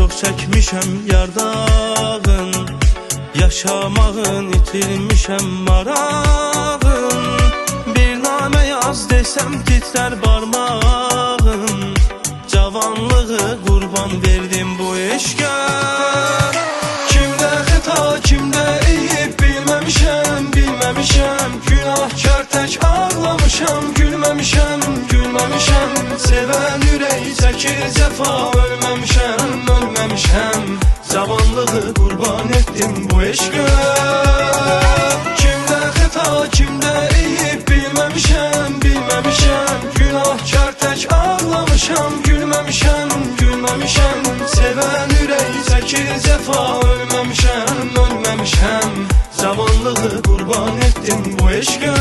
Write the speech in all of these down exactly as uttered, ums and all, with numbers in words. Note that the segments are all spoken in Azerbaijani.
çox çəkmişəm yardağın, yaşamağın itirmişəm marağın. Bir namə yaz desəm titrər barmağın, cavanlığı qurban verdim bu eşqə. Kimdə xəta, kimdə eyib bilməmişəm, bilməmişəm. Günahkar tək ağlamışam, gülməmişəm, gülməmişəm. Sevən ürək çəkir cəfa, ölməmişəm, ölməmişəm. Cavanlığı qurban etdim bu eşqə. Kimdə xəta, kimdə eyib bilməmişəm, bilməmişəm. Günahkar tək ağlamışam, gülməmişəm, gülməmişəm. Sevən ürək çəkir cəfa, ölməmişəm, ölməmişəm. Cavanlığı qurban etdim bu eşqə.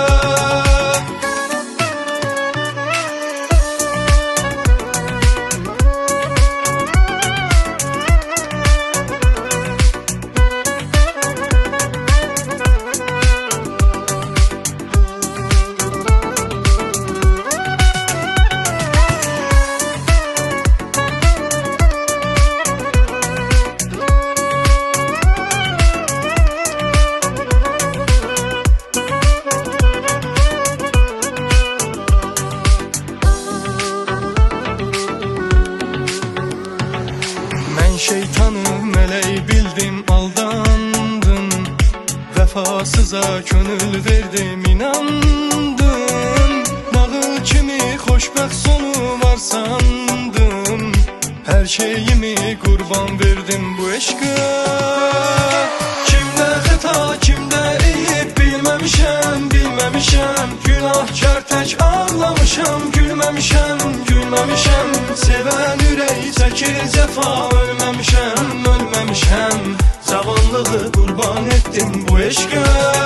Şeytanı mələk bildim, aldandım. Vəfasıza könül verdim, inandım. Nağıl kimi xoşbəxt sonu var sandım. Hər şeyimi qurban verdim bu eşqə. Kimdə xəta, kimdə eyib bilməmişəm, bilməmişəm. Günahkar tək ağlamışam, gülməmişəm, gülməmişəm. Sevən ürək çəkir cəfa, ölməmişəm, ölməmişəm. Cavanlığı qurban etdim bu eşqə.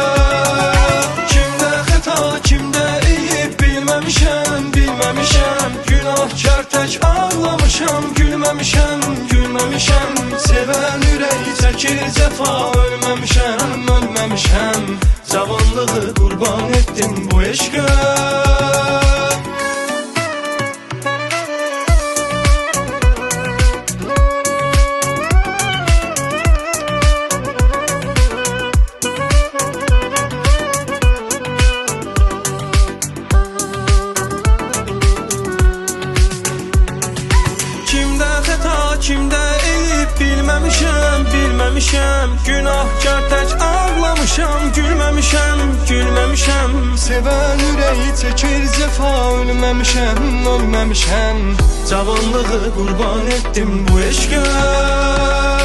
Kimdə xəta, kimdə eyib bilməmişəm, bilməmişəm. Günahkar tək ağlamışam, gülməmişəm, gülməmişəm. Sevən ürək çəkir cəfa, ölməmişəm, ölməmişəm. Cavanlığı qurban etdim bu eşqə. Kimdə eyib bilməmişəm, bilməmişəm. Günahkar tək ağlamışam, gülməmişəm, gülməmişəm. Sevən ürəyi çəkir cəfa, ölməmişəm, ölməmişəm. Cavanlığı qurban etdim bu eşqə.